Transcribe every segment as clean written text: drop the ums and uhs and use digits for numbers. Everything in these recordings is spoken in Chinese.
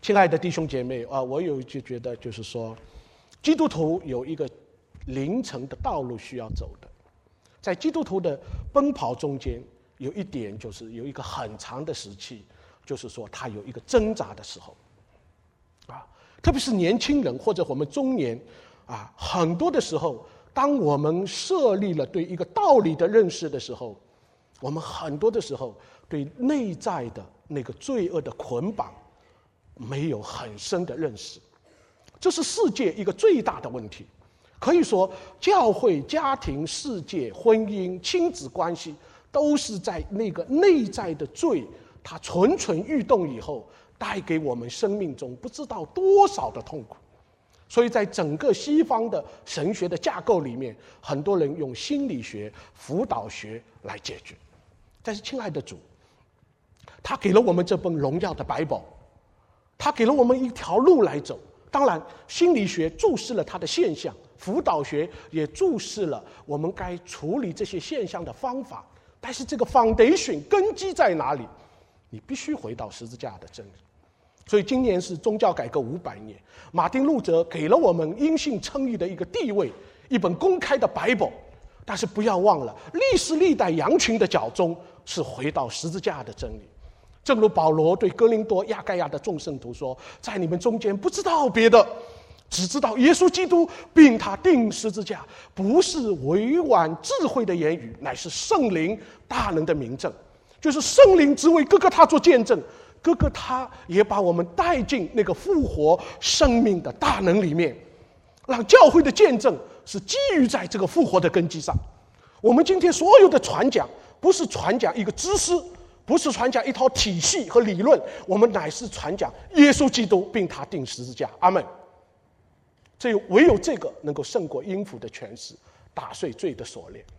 亲爱的弟兄姐妹啊，我就觉得就是说，基督徒有一个灵程的道路需要走的。在基督徒的奔跑中间，有一点就是有一个很长的时期，就是说他有一个挣扎的时候啊，特别是年轻人或者我们中年啊，很多的时候，当我们设立了对一个道理的认识的时候，我们很多的时候对内在的那个罪恶的捆绑没有很深的认识，这是世界一个最大的问题。可以说，教会、家庭、世界、婚姻、亲子关系，都是在那个内在的罪它蠢蠢欲动以后，带给我们生命中不知道多少的痛苦。所以在整个西方的神学的架构里面，很多人用心理学、辅导学来解决。但是亲爱的主，他给了我们这本荣耀的百宝，他给了我们一条路来走。当然心理学注视了它的现象，辅导学也注视了我们该处理这些现象的方法，但是这个 foundation 根基在哪里？你必须回到十字架的真理。所以今年是宗教改革500年，马丁路德给了我们因信称义的一个地位，一本公开的百宝。但是不要忘了，历世历代羊群的脚踪是回到十字架的真理。正如保罗对哥林多亚该亚的众圣徒说，在你们中间不知道别的，只知道耶稣基督并他钉十字架，不是委婉智慧的言语，乃是圣灵大能的明证。就是圣灵只为哥哥他做见证，哥哥他也把我们带进那个复活生命的大能里面，让教会的见证是基于在这个复活的根基上。我们今天所有的传讲，不是传讲一个知识，不是传讲一套体系和理论，我们乃是传讲耶稣基督并他钉十字架。阿们。唯有这个能够胜过音符的诠释，打碎罪的锁链。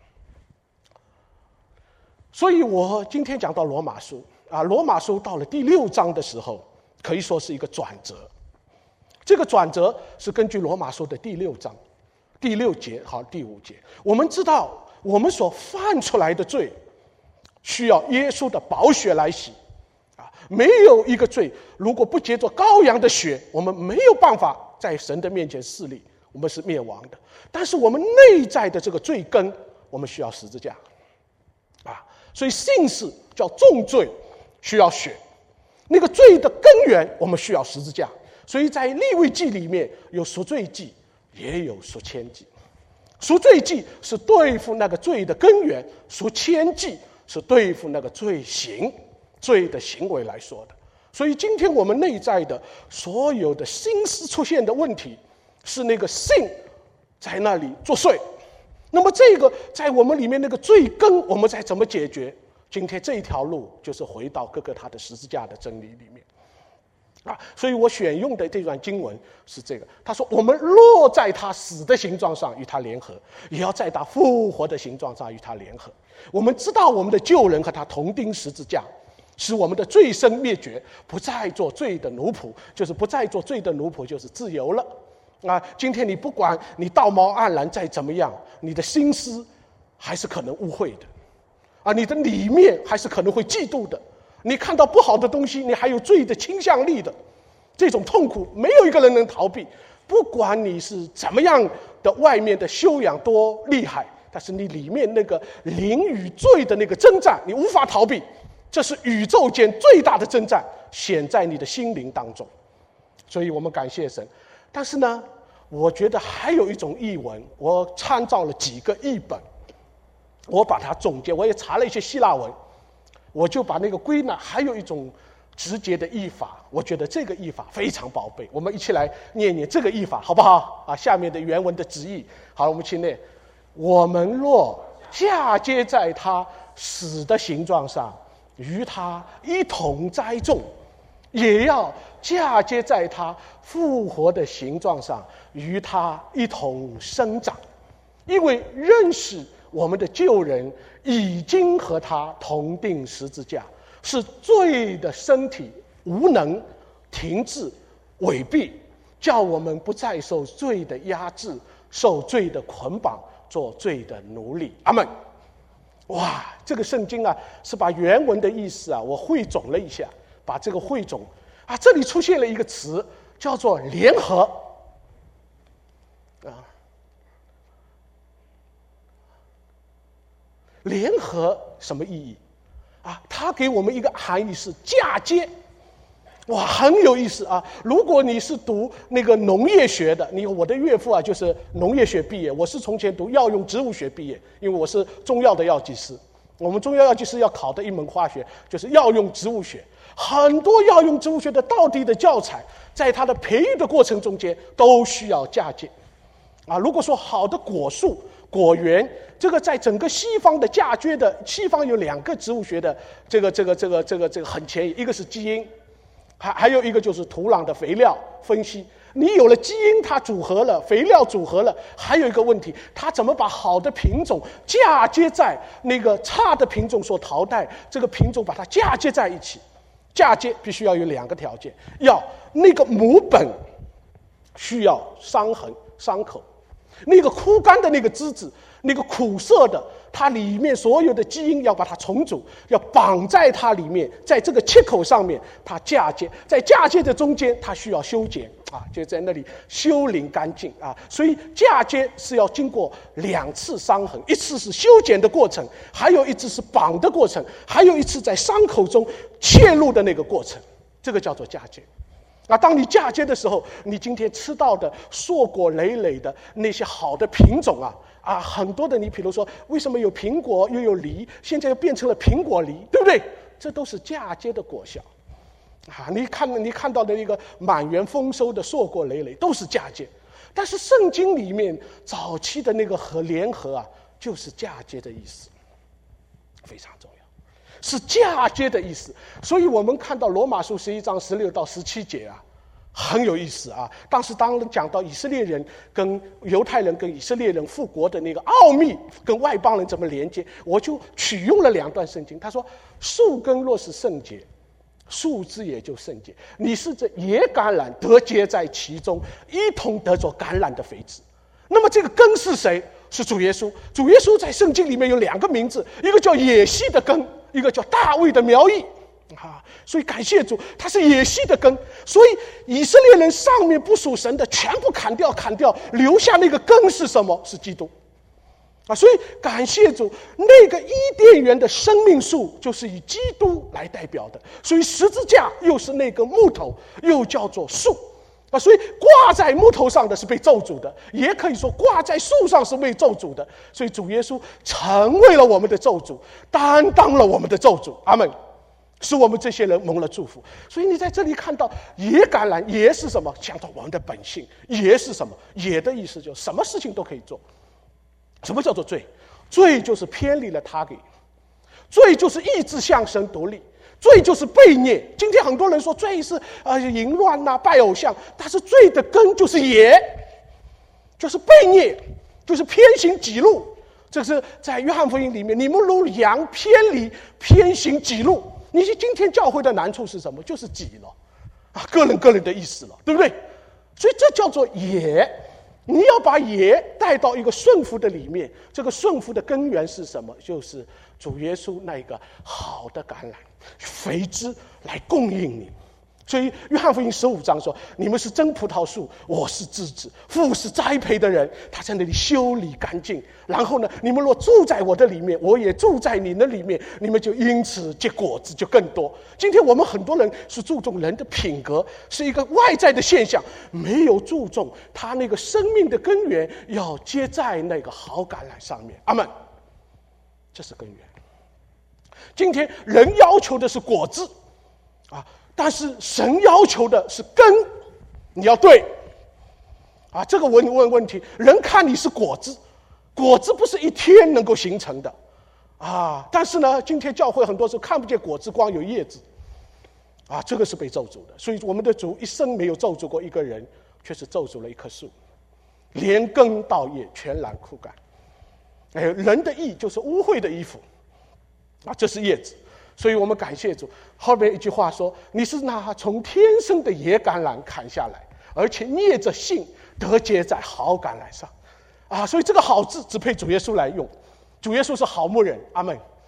所以我今天讲到罗马书啊，罗马书到了第6章的时候，可以说是一个转折。这个转折是根据罗马书的第6章第6节和第5节。我们知道我们所犯出来的罪需要耶稣的宝血来洗啊，没有一个罪如果不借着羔羊的血，我们没有办法在神的面前势立，我们是灭亡的。但是我们内在的这个罪根，我们需要十字架啊，所以信是叫重罪，需要血。那个罪的根源，我们需要十字架。所以在利未记里面有赎罪祭，也有赎愆祭。赎罪祭是对付那个罪的根源，赎愆祭是对付那个罪的行为来说的。所以今天我们内在的所有的心思出现的问题，是那个性在那里作祟。那么这个在我们里面那个罪根，我们再怎么解决？今天这一条路就是回到哥哥他的十字架的真理里面啊。所以我选用的这段经文是这个，他说我们若在他死的形状上与他联合，也要在他复活的形状上与他联合。我们知道我们的旧人和他同钉十字架，使我们的罪身灭绝，不再做罪的奴仆，就是不再做罪的奴仆，就是自由了啊。今天你不管你道貌岸然再怎么样，你的心思还是可能污秽的啊，你的里面还是可能会嫉妒的，你看到不好的东西，你还有罪的倾向力的。这种痛苦没有一个人能逃避，不管你是怎么样的外面的修养多厉害，但是你里面那个灵与罪的那个征战，你无法逃避。这是宇宙间最大的征战，显在你的心灵当中。所以我们感谢神。但是呢，我觉得还有一种译文，我参照了几个译本，我把它总结，我也查了一些希腊文，我就把那个归纳。还有一种直接的译法，我觉得这个译法非常宝贝，我们一起来念念这个译法好不好啊？下面的原文的直译，好，我们去念：我们若嫁接在他死的形状上，与他一同栽种，也要嫁接在他复活的形状上，与他一同生长。因为认识我们的旧人已经和他同钉十字架，是罪的身体无能停滞违避，叫我们不再受罪的压制，受罪的捆绑，做罪的奴隶。阿们。哇，这个圣经啊，是把原文的意思啊，我汇总了一下，把这个汇总这里出现了一个词叫做联合联合什么意义它给我们一个含义是嫁接。哇，很有意思如果你是读那个农业学的，我的岳父就是农业学毕业，我是从前读药用植物学毕业，因为我是中药的药剂师。我们中药药剂师要考的一门化学就是药用植物学，很多药用植物学的道地的教材，在它的培育的过程中间都需要嫁接如果说好的果树果园，这个在整个西方的嫁接的，西方有2个植物学的这个很前沿，一个是基因，还有一个就是土壤的肥料分析。你有了基因，它组合了，肥料组合了，还有一个问题，它怎么把好的品种嫁接在那个差的品种所淘汰，这个品种把它嫁接在一起。嫁接必须要有2个条件，要那个母本需要伤口，那个枯干的那个枝子，那个苦涩的，它里面所有的基因要把它重组，要绑在它里面，在这个切口上面它嫁接，在嫁接的中间它需要修剪就在那里修理干净所以嫁接是要经过2次伤痕，一次是修剪的过程，还有一次是绑的过程，还有一次在伤口中切入的那个过程，这个叫做嫁接。当你嫁接的时候，你今天吃到的硕果累累的那些好的品种很多的，你比如说为什么有苹果又有梨，现在又变成了苹果梨，对不对？这都是嫁接的果效你看到的那个满园丰收的硕果累累都是嫁接。但是圣经里面早期的那个联合就是嫁接的意思，非常重要，是嫁接的意思。所以我们看到罗马书11章16到17节很有意思当时当讲到以色列人跟犹太人跟以色列人复国的那个奥秘跟外邦人怎么连接，我就取用了2段圣经。他说，树根若是圣洁，树枝也就圣洁，你是这野橄榄得结在其中，一同得着橄榄的肥枝。那么这个根是谁？是主耶稣。主耶稣在圣经里面有2个名字，一个叫野西的根，一个叫大卫的苗裔所以感谢主，他是野西的根。所以以色列人上面不属神的全部砍掉，留下那个根是什么？是基督所以感谢主，那个伊甸园的生命树就是以基督来代表的，所以十字架又是那个木头，又叫做树所以挂在木头上的是被咒诅的，也可以说挂在树上是被咒诅的。所以主耶稣成为了我们的咒诅，担当了我们的咒诅，阿们，使我们这些人蒙了祝福。所以你在这里看到野橄榄，野是什么？讲到我们的本性。野是什么？野的意思就是什么事情都可以做。什么叫做罪？罪就是偏离了他给，罪就是意志向神独立，罪就是悖逆。今天很多人说罪是淫乱拜偶像，但是罪的根就是野，就是悖逆，就是偏行己路。这是在约翰福音里面，你们如羊偏行己路。你今天教会的难处是什么？就是己了个人的意思了，对不对？所以这叫做野。你要把野带到一个顺服的里面，这个顺服的根源是什么？就是主耶稣那个好的橄榄肥枝来供应你。所以约翰福音15章说，你们是真葡萄树，我是枝子，父是栽培的人，他在那里修理干净。然后呢，你们若住在我的里面，我也住在你的里面，你们就因此结果子就更多。今天我们很多人是注重人的品格，是一个外在的现象，没有注重他那个生命的根源要接在那个好橄榄上面，阿们，这是根源。今天人要求的是果子但是神要求的是根，你要对这个问题，人看你是果子，果子不是一天能够形成的但是呢，今天教会很多时候看不见果子，光有叶子这个是被咒诅的。所以我们的主一生没有咒诅过一个人，却是咒诅了一棵树，连根到叶全然枯干。人的义就是污秽的衣服这是叶子。所以我们感谢主，后面一句话说，你是那从天生的野橄榄砍下来，而且捏着信得结在好橄榄上所以这个好字只配主耶稣来用，主耶稣是好牧人，阿们。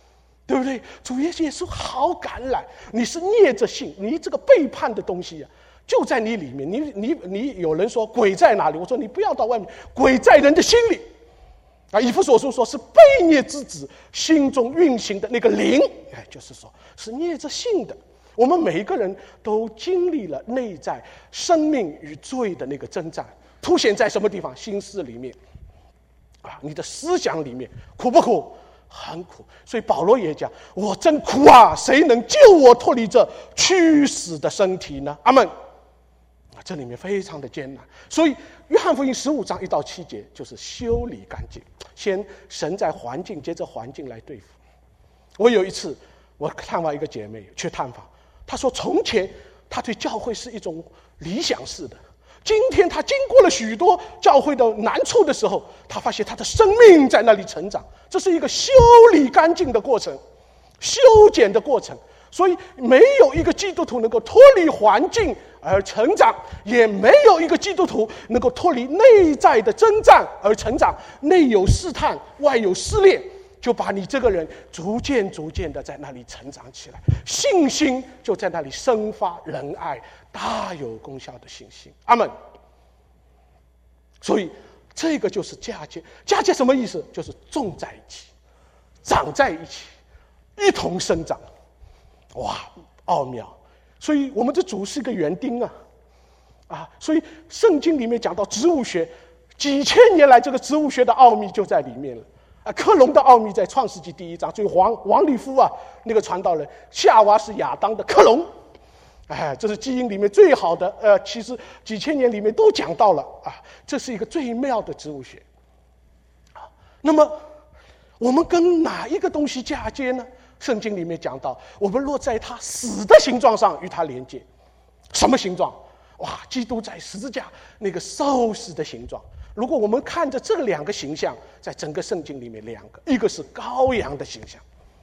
对不对？主耶稣好感染，你是捏着信，你这个背叛的东西就在你里面。你有人说鬼在哪里？我说你不要到外面，鬼在人的心里。以弗所书说是悖逆之子心中运行的那个灵，就是说是捏着信的。我们每一个人都经历了内在生命与罪的那个征战，凸显在什么地方？心思里面你的思想里面，苦不苦？很苦。所以保罗也讲，我真苦啊，谁能救我脱离这屈死的身体呢？阿们。这里面非常的艰难。所以约翰福音15章1到7节就是修理干净，先神在环境，接着环境来对付。我有一次我探望一个姐妹去探访，她说从前她对教会是一种理想式的，今天她经过了许多教会的难处的时候，她发现她的生命在那里成长。这是一个修理干净的过程，修剪的过程。所以没有一个基督徒能够脱离环境而成长，也没有一个基督徒能够脱离内在的征战而成长。内有试探，外有试炼，就把你这个人逐渐的在那里成长起来，信心就在那里生发，仁爱大有功效的信心。阿们。所以这个就是嫁接。嫁接什么意思？就是种在一起，长在一起，一同生长。哇，奥妙！所以我们的主是一个园丁所以圣经里面讲到植物学，几千年来这个植物学的奥秘就在里面了。克隆的奥秘在创世纪第1章，所以王里夫那个传道人，夏娃是亚当的克隆，这是基因里面最好的，其实几千年里面都讲到了这是一个最妙的植物学。那么我们跟哪一个东西嫁接呢？圣经里面讲到，我们若在他死的形状上与他连接。什么形状？基督在十字架那个受死的形状。如果我们看着这两个形象，在整个圣经里面两个，一个是羔羊的形象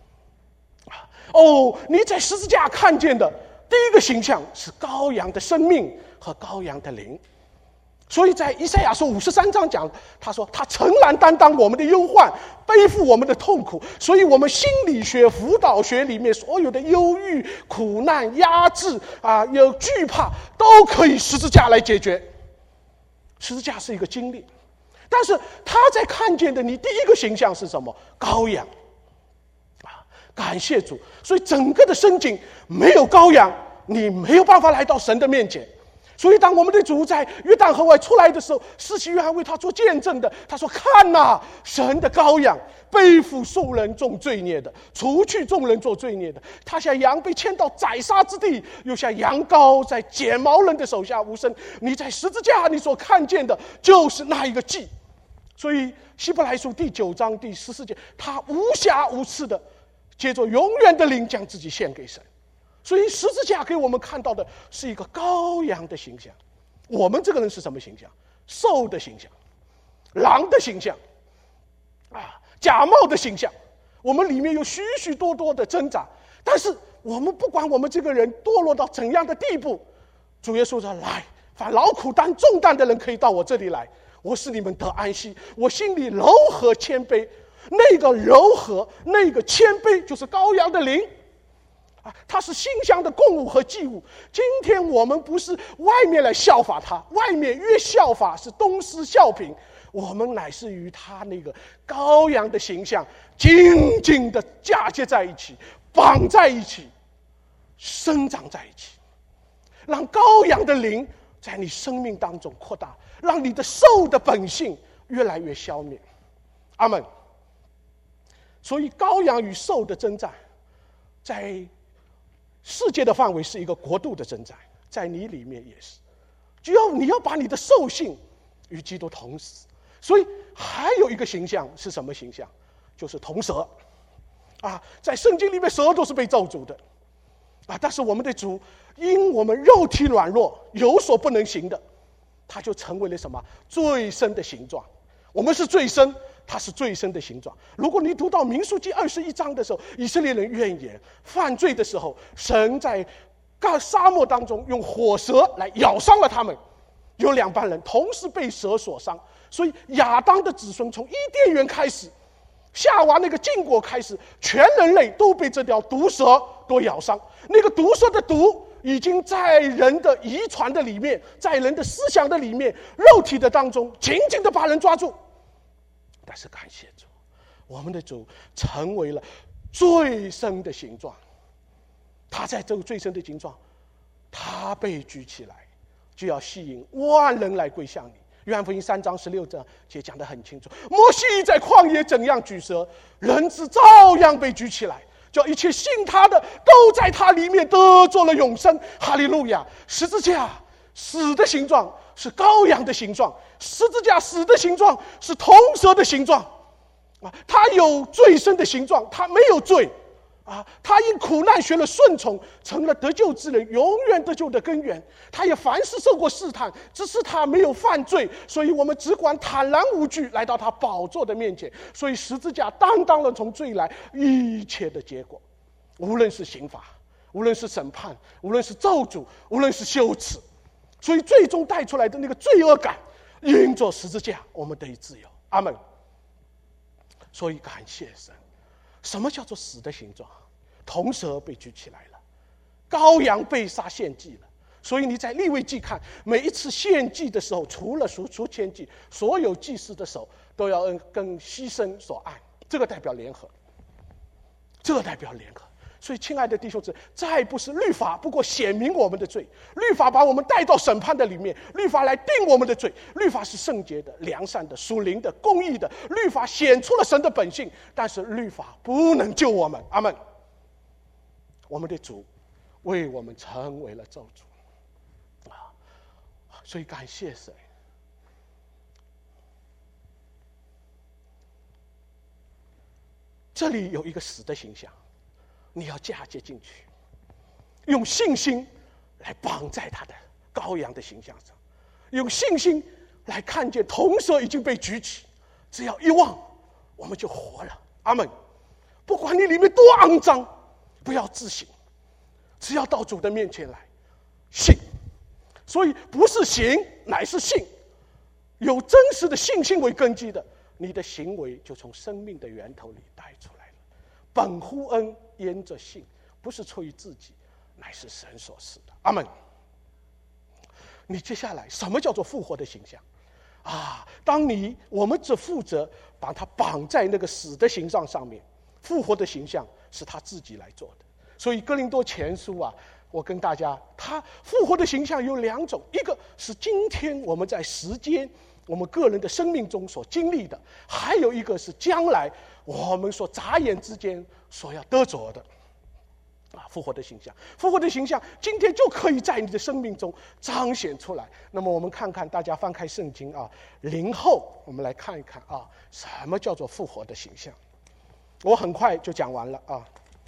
你在十字架看见的第一个形象是羔羊的生命和羔羊的灵。所以在以赛亚书53章讲，他说他诚然担当我们的忧患，背负我们的痛苦。所以我们心理学辅导学里面所有的忧郁、苦难、压制有惧怕，都可以十字架来解决。十字架是一个经历。但是他在看见的你第一个形象是什么？羔羊感谢主。所以整个的圣经没有羔羊，你没有办法来到神的面前。所以当我们的主在约旦河外出来的时候，施洗约翰为他做见证的，他说，看神的羔羊，背负众人重罪孽的，除去众人做罪孽的。他像羊被牵到宰杀之地，又像羊羔在剪毛人的手下无声。你在十字架你所看见的就是那一个祭。所以希伯来书第9章第14节，他无瑕无疵的借着永远的灵将自己献给神。所以十字架给我们看到的是一个羔羊的形象。我们这个人是什么形象？兽的形象，狼的形象假冒的形象。我们里面有许许多多的挣扎，但是我们不管我们这个人堕落到怎样的地步，主耶稣说，来，凡劳苦担重担的人可以到我这里来，我使你们得安息。我心里柔和谦卑，那个柔和，那个谦卑就是羔羊的灵它是馨香的供物和祭物。今天我们不是外面来效法他，外面越效法是东施效颦，我们乃是与他那个羔羊的形象紧紧的嫁接在一起，绑在一起，生长在一起，让羔羊的灵在你生命当中扩大，让你的兽的本性越来越消灭。阿们。所以羔羊与兽的征战，在世界的范围是一个国度的征战，在你里面也是，你要把你的兽性与基督同死。所以还有一个形象是什么形象？就是铜蛇在圣经里面蛇都是被咒诅的但是我们的主因我们肉体软弱有所不能行的，他就成为了什么？最深的形状。我们是最深，它是最深的形状。如果你读到民数记21章的时候，以色列人怨言犯罪的时候，神在沙漠当中用火蛇来咬伤了他们，有2班人同时被蛇所伤。所以亚当的子孙从伊甸园开始， 夏娃那个禁果开始，全人类都被这条毒蛇都咬伤。那个毒蛇的毒已经在人的遗传的里面，在人的思想的里面，肉体的当中紧紧的把人抓住。但是感谢主，我们的主成为了最深的形状。他在这个最深的形状，他被举起来，就要吸引万人来归向你。约翰福音3章16节讲得很清楚，摩西在旷野怎样举蛇，人子照样被举起来，叫一切信他的都在他里面得着了永生。哈利路亚！十字架死的形状是羔羊的形状，十字架死的形状是铜蛇的形状啊，他有罪身的形状，他没有罪啊，他因苦难学了顺从，成了得救之人，永远得救的根源。他也凡事受过试探，只是他没有犯罪，所以我们只管坦然无惧来到他宝座的面前。所以十字架担当了从罪来一切的结果，无论是刑罚，无论是审判，无论是咒诅，无论是羞耻，所以最终带出来的那个罪恶感，因着十字架我们得以自由。阿们。所以感谢神。什么叫做死的形状？铜蛇被举起来了，羔羊被杀献祭了。所以你在利未记看，每一次献祭的时候，除了赎愆祭，所有祭司的手都要跟牺牲所按，这个代表联合，这个代表联合。所以亲爱的弟兄姊妹，再不是律法，不过显明我们的罪。律法把我们带到审判的里面，律法来定我们的罪。律法是圣洁的、良善的、属灵的、公义的，律法显出了神的本性，但是律法不能救我们。阿们。我们的主为我们成为了咒诅啊！所以感谢神。这里有一个死的形象，你要嫁接进去，用信心来绑在他的羔羊的形象上，用信心来看见铜蛇已经被举起，只要一望，我们就活了。阿们。不管你里面多肮脏，不要自省，只要到主的面前来信。所以不是行，乃是信。有真实的信心为根基的，你的行为就从生命的源头里带出来了。本乎恩，因着信，不是出于自己，乃是神所赐的。阿们。你接下来什么叫做复活的形象啊？我们只负责把它绑在那个死的形状上面，复活的形象是他自己来做的。所以哥林多前书啊，我跟大家，他复活的形象有两种，一个是今天我们在时间我们个人的生命中所经历的，还有一个是将来我们所眨眼之间所要得着的复活的形象。复活的形象今天就可以在你的生命中彰显出来。那么我们看看，大家翻开圣经啊，灵后我们来看一看啊，什么叫做复活的形象。我很快就讲完了啊。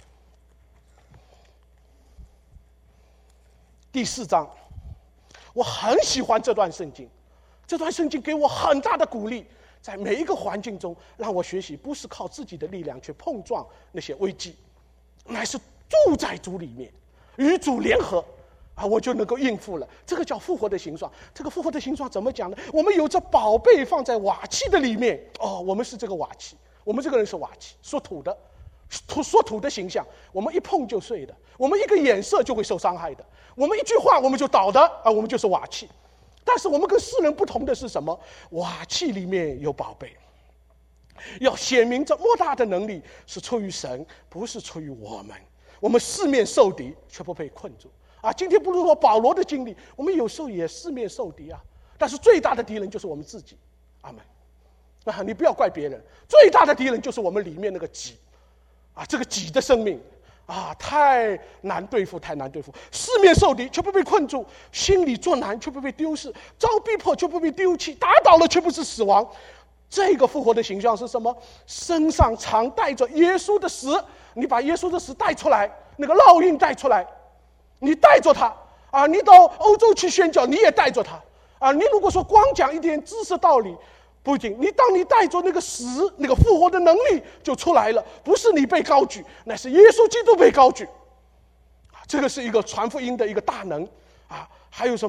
第4章，我很喜欢这段圣经，这段圣经给我很大的鼓励，在每一个环境中让我学习，不是靠自己的力量去碰撞那些危机，乃是住在主里面，与主联合我就能够应付了。这个叫复活的形状。这个复活的形状怎么讲呢？我们有着宝贝放在瓦器的里面我们是这个瓦器，我们这个人是瓦器，属土的，属土的形象，我们一碰就碎的，我们一个眼色就会受伤害的，我们一句话我们就倒的我们就是瓦器。但是我们跟世人不同的是什么？瓦器里面有宝贝，要显明这莫大的能力是出于神，不是出于我们。我们四面受敌却不被困住今天不是说保罗的经历，我们有时候也四面受敌但是最大的敌人就是我们自己。阿们。你不要怪别人，最大的敌人就是我们里面那个己这个己的生命太难对付，太难对付。四面受敌却不被困住，心里作难却不被丢失，遭逼迫却不被丢弃，打倒了却不是死亡。这个复活的形象是什么？身上常带着耶稣的死，你把耶稣的死带出来，那个烙印带出来，你带着他你到欧洲去宣教，你也带着他你如果说光讲一点知识道理不一定，当你带着那个死，那个复活的能力就出来了，不是你被高举，乃是耶稣基督被高举这个是一个传福音的一个大能还有什么？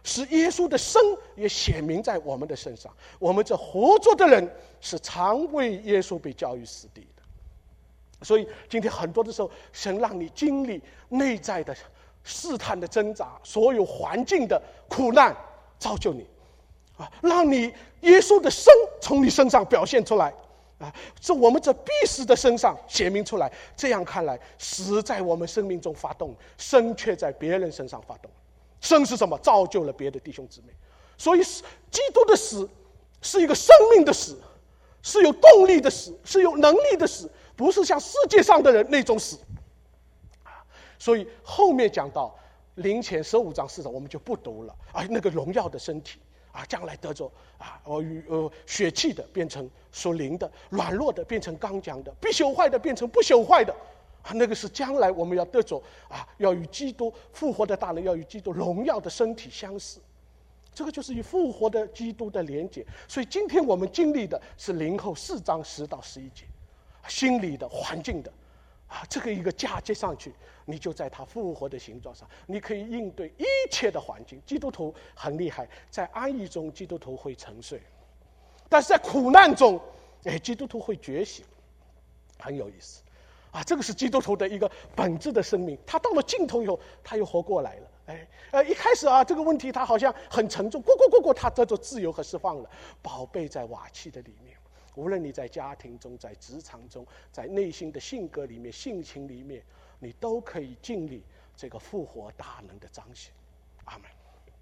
使耶稣的生也显明在我们的身上。我们这活着的人是常为耶稣被交于死地的。所以今天很多的时候，神让你经历内在的试探的挣扎，所有环境的苦难，造就你让你耶稣的生从你身上表现出来这我们这必死的身上显明出来。这样看来，死在我们生命中发动，生却在别人身上发动。生是什么？造就了别的弟兄姊妹。所以基督的死是一个生命的死，是有动力的死，是有能力的死，不是像世界上的人那种死所以后面讲到灵前15章4章我们就不读了那个荣耀的身体将来得着血气的变成属灵的，软弱的变成刚强的，必朽坏的变成不朽坏的那个是将来我们要得着要与基督复活的大能，要与基督荣耀的身体相似。这个就是与复活的基督的连结。所以今天我们经历的是灵后4章10到11节，心理的环境的这个一个嫁接上去，你就在他复活的形状上，你可以应对一切的环境。基督徒很厉害，在安逸中基督徒会沉睡，但是在苦难中基督徒会觉醒，很有意思这个是基督徒的一个本质的生命。他到了尽头以后，他又活过来了一开始这个问题他好像很沉重，过他得着自由和释放了。宝贝在瓦器的里面，无论你在家庭中，在职场中，在内心的性格里面，性情里面，你都可以经历这个复活大能的彰显。阿们。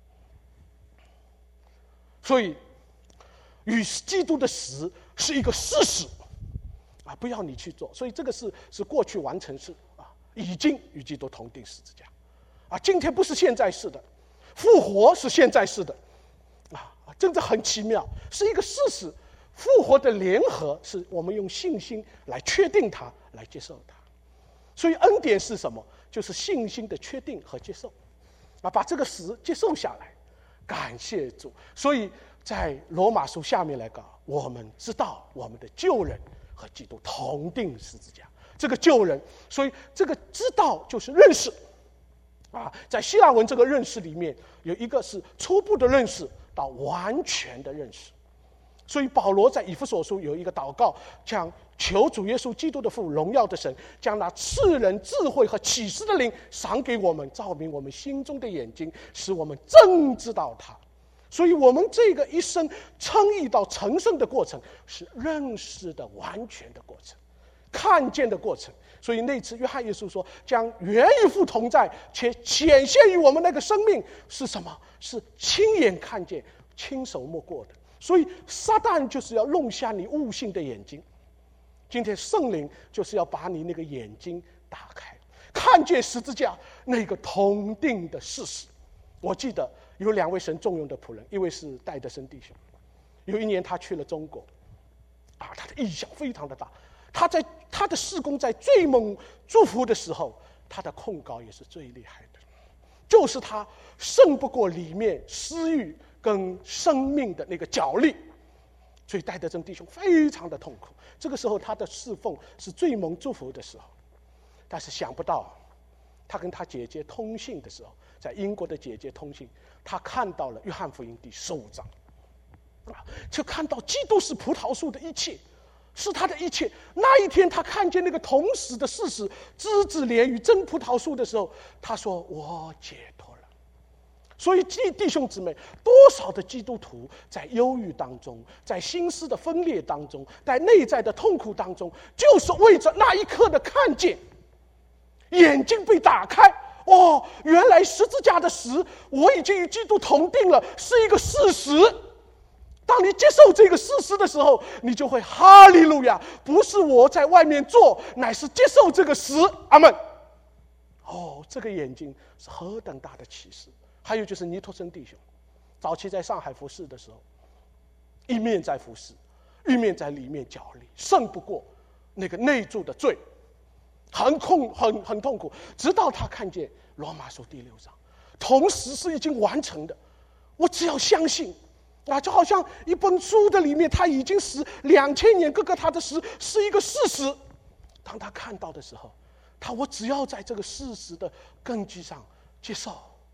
所以与基督的死是一个事实不要你去做。所以这个是过去完成式已经与基督同定十字架今天不是现在式的，复活是现在式的真的很奇妙，是一个事实。复活的联合是我们用信心来确定它，来接受它。所以恩典是什么？就是信心的确定和接受把这个死接受下来，感谢主。所以在罗马书下面来讲，我们知道我们的救人和基督同定十字架。这个救人，所以这个知道就是认识在希腊文这个认识里面，有一个是初步的认识到完全的认识。所以保罗在以弗所书有一个祷告，讲求主耶稣基督的父，荣耀的神，将那赐人智慧和启示的灵赏给我们，照明我们心中的眼睛，使我们真知道他。所以我们这个一生称义到成圣的过程，是认识的完全的过程，看见的过程。所以那次约翰耶稣说，将原与父同在且显现于我们那个生命是什么？是亲眼看见，亲手摸过的。所以撒旦就是要弄瞎你悟性的眼睛，今天圣灵就是要把你那个眼睛打开，看见十字架那个同定的事实。我记得有2位神重用的仆人，一位是戴德生弟兄，有一年他去了中国他的异象非常的大，他的事工在最猛祝福的时候，他的控告也是最厉害的，就是他胜不过里面私欲跟生命的那个角力，所以戴德生弟兄非常的痛苦。这个时候他的侍奉是最蒙祝福的时候，但是想不到他跟他姐姐通信的时候，在英国的姐姐通信，他看到了约翰福音第15章就看到基督是葡萄树的一切，是他的一切。那一天他看见那个同死的事实，枝子连于真葡萄树的时候，他说我解脱了。所以弟兄姊妹，多少的基督徒在忧郁当中，在心思的分裂当中，在内在的痛苦当中，就是为着那一刻的看见，眼睛被打开，原来十字架的死我已经与基督同定了，是一个事实。当你接受这个事实的时候，你就会哈利路亚，不是我在外面做，乃是接受这个死。阿们。这个眼睛是何等大的启示。还有就是尼托生弟兄，早期在上海服侍的时候，一面在服侍，一面在里面角力，胜不过那个内住的罪，很痛苦。直到他看见罗马书第6章，同时是已经完成的，我只要相信就好像一本书的里面，他已经死2000年，各个他的死是一个事实。当他看到的时候，我只要在这个事实的根基上接受，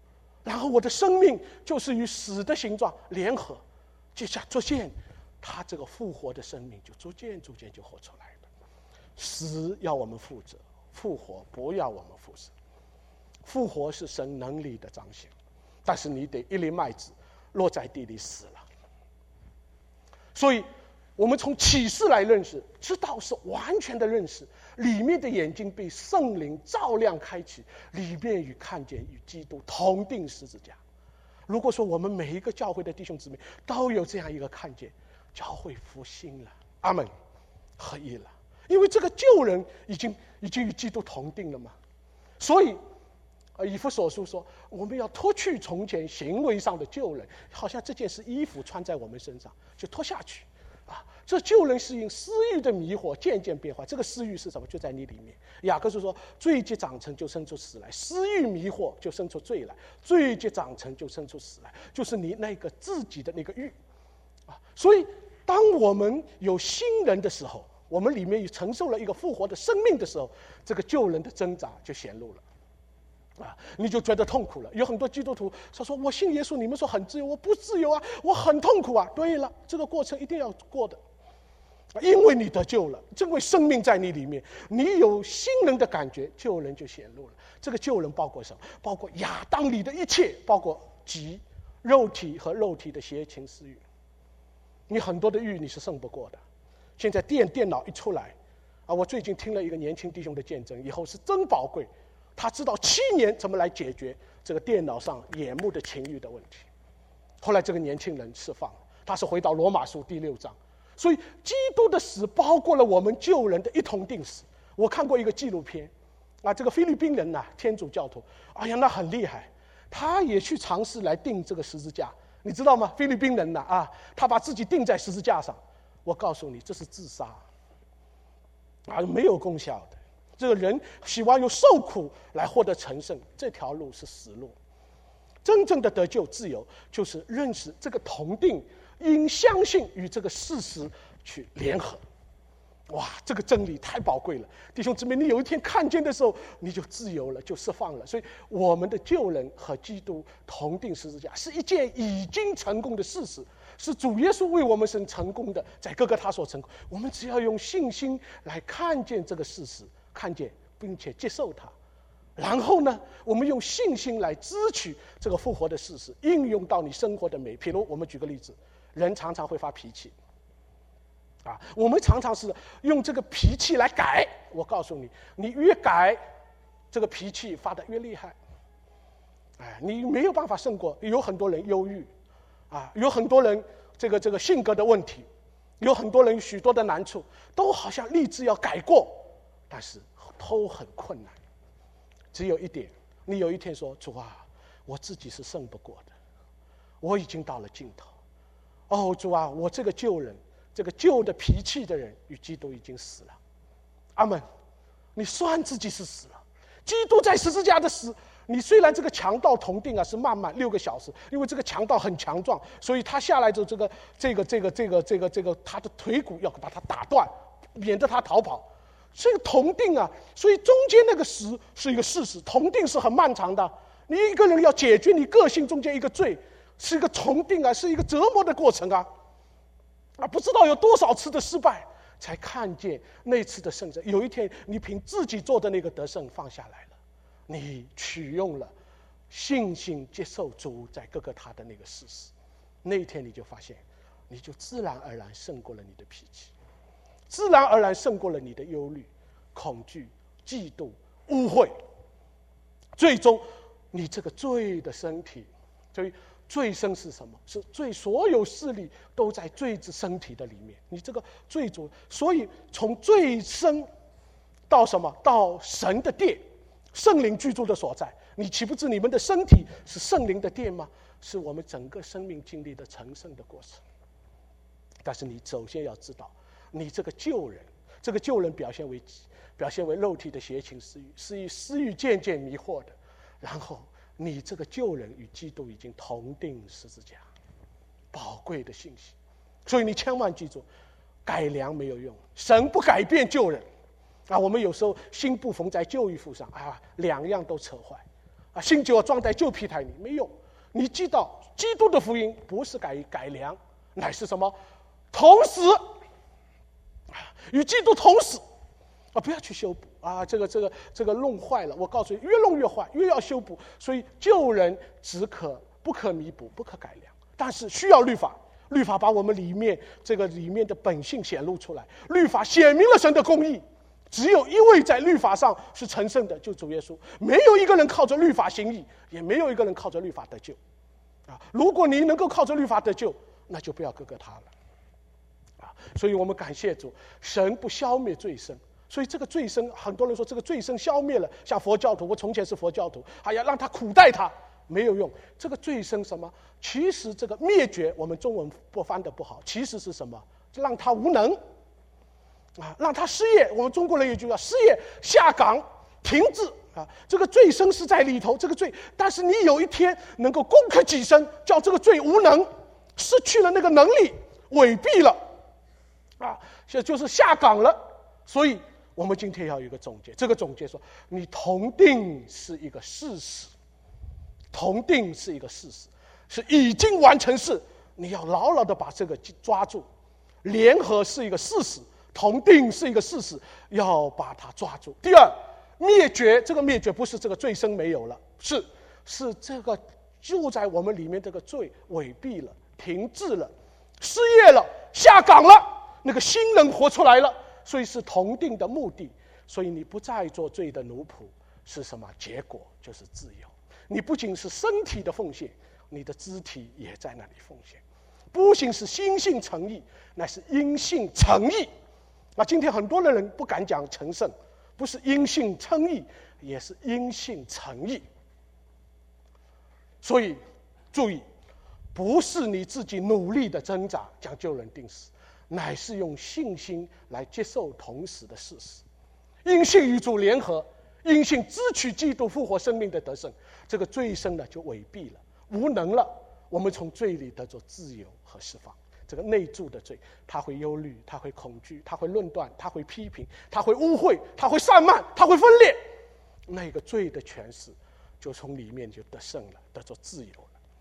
然后我的生命就是与死的形状联合，接下逐渐，他这个复活的生命就逐渐就活出来了。死要我们负责，复活不要我们负责。复活是神能力的彰显，但是你得一粒麦子落在地里死了。所以我们从启示来认识，知道是完全的认识，里面的眼睛被圣灵照亮开启，里面与看见与基督同定十字架。如果说我们每一个教会的弟兄姊妹都有这样一个看见，教会复兴了，阿们，合一了。因为这个旧人已经与基督同定了嘛。所以以弗所书说，我们要脱去从前行为上的旧人，好像这件是衣服穿在我们身上，就脱下去啊。这旧人是因私欲的迷惑渐渐变坏，这个私欲是什么？就在你里面。雅各书说，罪既长成就生出死来，私欲迷惑就生出罪来，罪既长成就生出死来，就是你那个自己的那个欲啊。所以当我们有新人的时候，我们里面也承受了一个复活的生命的时候，这个旧人的挣扎就显露了。你就觉得痛苦了。有很多基督徒他说，我信耶稣，你们说很自由，我不自由啊，我很痛苦啊。对了，这个过程一定要过的，因为你得救了，因为生命在你里面，你有新人的感觉，旧人就显露了。这个旧人包括什么？包括亚当里的一切，包括即肉体和肉体的邪情私欲。你很多的欲你是胜不过的。现在电脑一出来我最近听了一个年轻弟兄的见证，以后是真宝贵。他知道7年怎么来解决这个电脑上眼目的情欲的问题。后来这个年轻人释放了，他是回到罗马书第6章。所以基督的死包括了我们旧人的一同定死。我看过一个纪录片这个菲律宾人天主教徒，哎呀那很厉害，他也去尝试来钉这个十字架，你知道吗？菲律宾人他把自己钉在十字架上，我告诉你这是自杀没有功效的。这个人喜欢用受苦来获得成圣，这条路是死路。真正的得救自由，就是认识这个同定，因相信与这个事实去联合。哇，这个真理太宝贵了，弟兄姊妹，你有一天看见的时候，你就自由了，就释放了。所以我们的旧人和基督同定十字架，是一件已经成功的事实，是主耶稣为我们成功的，在各个他所成功。我们只要用信心来看见这个事实，看见并且接受它，然后呢，我们用信心来支取这个复活的事实，应用到你生活的譬如我们举个例子，人常常会发脾气我们常常是用这个脾气来改。我告诉你，你越改，这个脾气发得越厉害你没有办法胜过。有很多人忧郁有很多人这个性格的问题，有很多人许多的难处，都好像立志要改过，但是都很困难。只有一点，你有一天说，主我自己是胜不过的，我已经到了尽头主我这个旧人，这个旧的脾气的人与基督已经死了。阿们。你算自己是死了，基督在十字架的死，你虽然这个强盗同定是慢慢6个小时，因为这个强盗很强壮，所以他下来之后，这个他的腿骨要把他打断，免得他逃跑。这个同定所以中间那个死是一个事实，同定是很漫长的。你一个人要解决你个性中间一个罪，是一个同定是一个折磨的过程不知道有多少次的失败，才看见那次的胜者。有一天，你凭自己做的那个得胜放下来了，你取用了信心，接受主在各个他的那个事实，那一天你就发现，你就自然而然胜过了你的脾气，自然而然胜过了你的忧虑、恐惧、嫉妒、污秽。最终，你这个罪的身体，所以罪身是什么？是罪，所有势力都在罪之身体的里面。你这个罪主，所以从罪身到什么？到神的殿，圣灵居住的所在。你岂不知你们的身体是圣灵的殿吗？是我们整个生命经历的成圣的过程。但是你首先要知道，你这个旧人，这个旧人表现为肉体的邪情私欲，是以私欲渐渐迷惑的。然后你这个旧人与基督已经同定十字架，宝贵的信息。所以你千万记住，改良没有用，神不改变旧人我们有时候心不缝在旧衣服上2样都扯坏新酒装在旧皮袋里，没用。你知道，基督的福音不是改良，乃是什么？同死，与基督同死。不要去修补这个弄坏了。我告诉你，越弄越坏，越要修补。所以救人不可弥补，不可改良，但是需要律法。律法把我们里面的本性显露出来，律法显明了神的公义。只有一位在律法上是成圣的，就主耶稣。没有一个人靠着律法行义，也没有一个人靠着律法得救。如果你能够靠着律法得救，那就不要哥哥他了。所以我们感谢主，神不消灭罪生。所以这个罪生，很多人说这个罪生消灭了，像佛教徒，我从前是佛教徒，还要让他苦待他，没有用。这个罪生什么？其实这个灭绝，我们中文翻得不好，其实是什么？让他无能让他失业。我们中国人有一句话，失业下岗停滞这个罪生是在里头，这个罪，但是你有一天能够攻克己身，叫这个罪无能，失去了那个能力，违避了就是下岗了。所以我们今天要有一个总结，这个总结说，你同定是一个事实，同定是一个事实，是已经完成事，你要牢牢的把这个抓住。联合是一个事实，同定是一个事实，要把它抓住。第二，灭绝，这个灭绝不是这个罪生没有了，是这个就在我们里面这个罪违避了，停滞了，失业了，下岗了，那个新人活出来了。所以是同定的目的，所以你不再做罪的奴仆，是什么结果？就是自由。你不仅是身体的奉献，你的肢体也在那里奉献。不仅是心性诚意，乃是因信诚意。今天很多的人不敢讲成圣，不是因信称义，也是因信诚意。所以注意，不是你自己努力的挣扎将救人定死，乃是用信心来接受同死的事实，因信与主联合，因信支取基督复活生命的得胜，这个罪生呢就违避了，无能了。我们从罪里得着自由和释放。这个内住的罪，他会忧虑，他会恐惧，他会论断，他会批评，他会污秽，他会散漫，他会分裂。那个罪的权势就从里面就得胜了，得着自由了。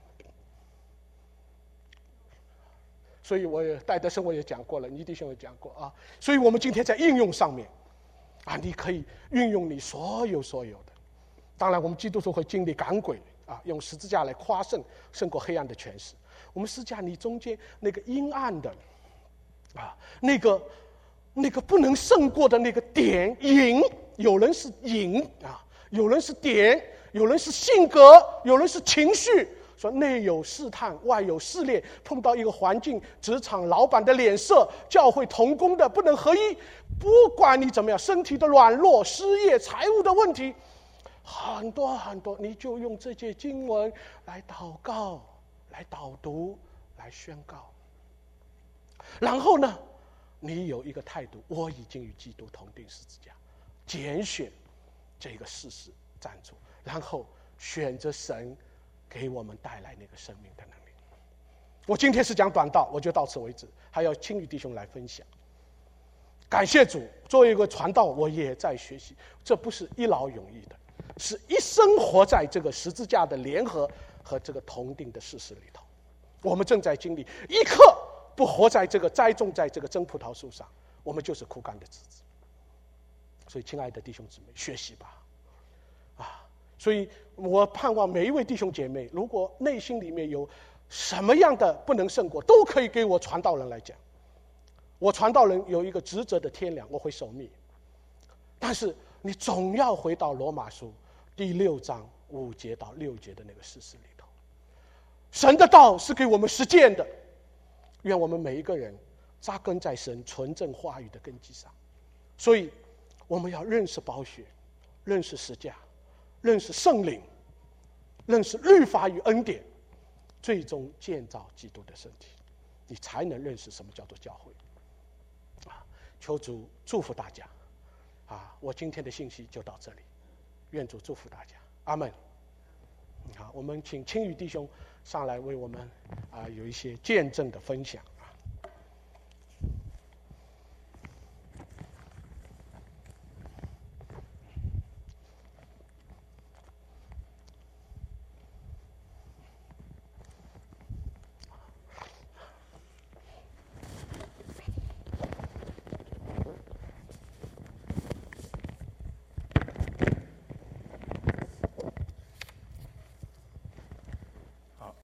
所以我也戴德生我也讲过了，倪弟兄也讲过所以我们今天在应用上面你可以运用你所有的。当然我们基督徒会经历赶鬼用十字架来夸胜过黑暗的权势。我们十字架你中间那个阴暗的那个不能胜过的那个点影，有人是影有人是点，有人是性格，有人是情绪。说内有试探，外有试炼，碰到一个环境，职场老板的脸色，教会同工的不能合一，不管你怎么样，身体的软弱，失业，财务的问题，很多很多，你就用这些经文来祷告，来导读，来宣告。然后呢，你有一个态度，我已经与基督同定十字架，拣选这个事实站住，然后选择神给我们带来那个生命的能力。我今天是讲短道，我就到此为止，还要请与弟兄来分享。感谢主，作为一个传道，我也在学习，这不是一劳永逸的，是一生活在这个十字架的联合和这个同定的事实里头。我们正在经历，一刻不活在这个栽种在这个真葡萄树上，我们就是枯干的枝子。所以亲爱的弟兄姊妹，学习吧所以我盼望每一位弟兄姐妹，如果内心里面有什么样的不能胜过，都可以给我传道人来讲。我传道人有一个职责的天良，我会守密。但是你总要回到罗马书第6章5节到6节的那个事实里头。神的道是给我们实践的，愿我们每一个人扎根在神纯正话语的根基上。所以我们要认识宝血，认识十架，认识圣灵，认识律法与恩典，最终建造基督的身体，你才能认识什么叫做教会。求主祝福大家我今天的信息就到这里，愿主祝福大家，阿们。好，我们请青雨弟兄上来为我们有一些见证的分享。